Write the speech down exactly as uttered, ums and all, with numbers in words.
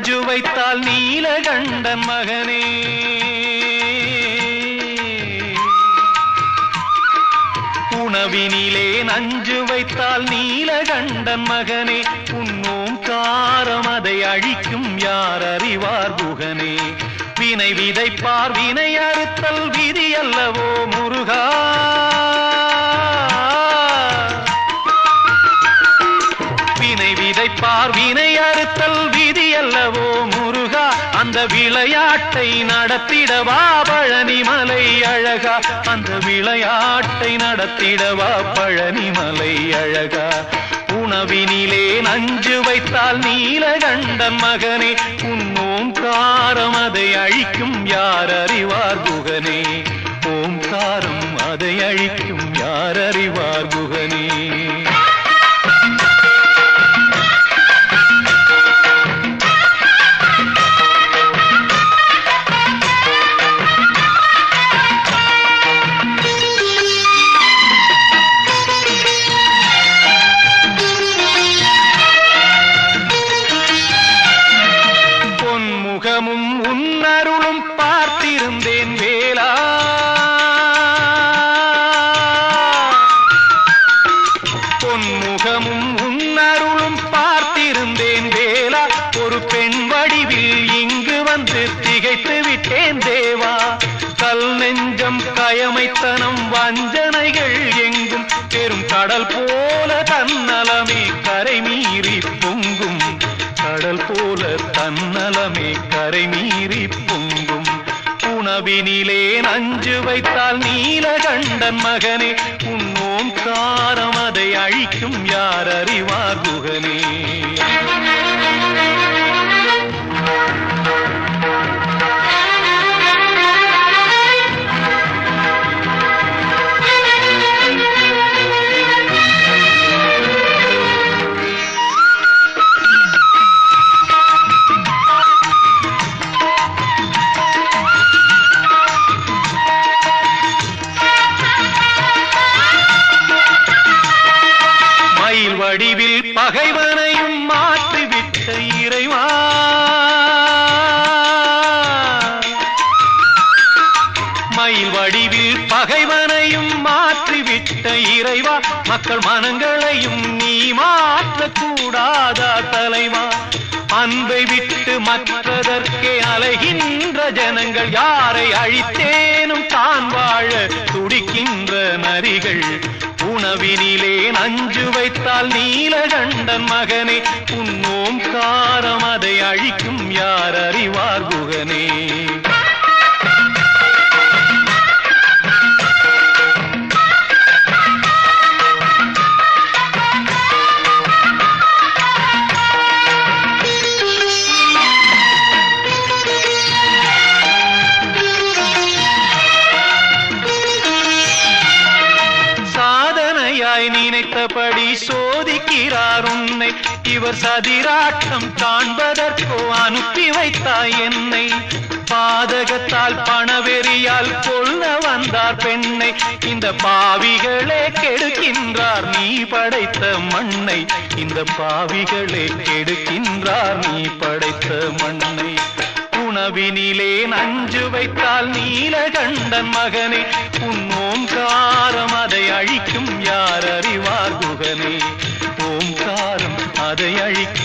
நஞ்சு வைத்தால் நீலகண்டன் மகனே. உணவினிலே நஞ்சு வைத்தால் நீலகண்டன் மகனே. உன்னோம் காரம் அதை அழிக்கும் யார் அறிவார் குகனே. வினை விதைப்பார் வினை அறுத்தல் விதி அல்லவோ முருகா. வினை விதைப்பார் வினை அறுத்தல் விதி அல்லவோ முருகா. அந்த விளையாட்டை நடத்திடவா பழனிமலை அழகா. அந்த விளையாட்டை நடத்திடவா பழனிமலை அழகா. உணவினிலே நஞ்சு வைத்தால் நீலகண்டன் மகனே. உன்னோம் காரம் அதை அழிக்கும் யார் அறிவார் குகனே. ஓம்காரம் அதை அழிக்கும் யார் அறிவார் குகனே. முகமும் உன்னருளும் பார்த்திருந்தேன் வேலா. பொன்முகமும் உன்னருளும் பார்த்திருந்தேன் வேலா. ஒரு பெண் வடிவில் இங்கு வந்து திகைத்து விட்டேன் தேவா. கல் நெஞ்சம் கயமைத்தனம் வஞ்சனைகள் எங்கும் பெரும் கடல் போல தன்னலமே கரை மீறி பொங்கும். கடல் போல தன்னலமே கரை மீறி பொங்கும். உணவினிலே நஞ்சு வைத்தால் நீலகண்டன் மகனே. உன்னோம் காரம் அதை அழிக்கும் யார் அறிவார் குகனே. வடிவில் பகைவனையும் மாற்றிவிட்ட இறைவா. மயில் வடிவில் பகைவனையும் மாற்றிவிட்ட இறைவா. மக்கள் மனங்களையும் நீ மாற்றக்கூடாதா தலைவா. அன்பை விட்டு மற்றதற்கே அலைகின்ற ஜனங்கள் யாரை அழித்தேனும் தான் வாழ துடிக்கின்ற நரிகள். உணவினிலே நஞ்சு வைத்தால் நீலகண்டன் மகனே. உன்னோம் காரம் அதை அழிக்கும் யார் அறிவார் குகனே. நினைத்தபடி சோதிக்கிறார் உன்னை. இவர் சதிராட்டம் காண்பதற்கோ அனுப்பி வைத்தாய் என்னை. பாதகத்தால் பணவெறியால் கொல்ல வந்தார் பெண்ணை. இந்த பாவிகளே கெடுக்கின்றார் நீ படைத்த மண்ணை. இந்த பாவிகளே கெடுக்கின்றார் நீ படைத்த மண்ணை. உணவினிலே நஞ்சு வைத்தால் நீலகண்டன் மகனே. உன்னோம் காரம் அதை அழிக்கும் யார் அறிவார் குகனே. ஓம்காரம் அதை அழிக்கும்